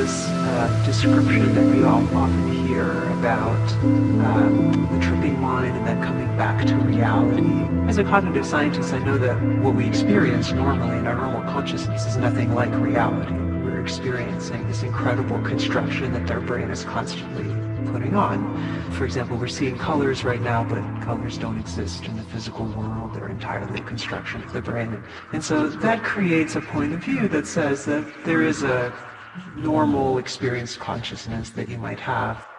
this description that we all often hear about the tripping mind and then coming back to reality. As a cognitive scientist, I know that what we experience normally in our normal consciousness is nothing like reality. We're experiencing this incredible construction that our brain is constantly putting on. For example, we're seeing colors right now, but colors don't exist in the physical world. They're entirely a construction of the brain. And so that creates a point of view that says that there is a normal experienced consciousness that you might have.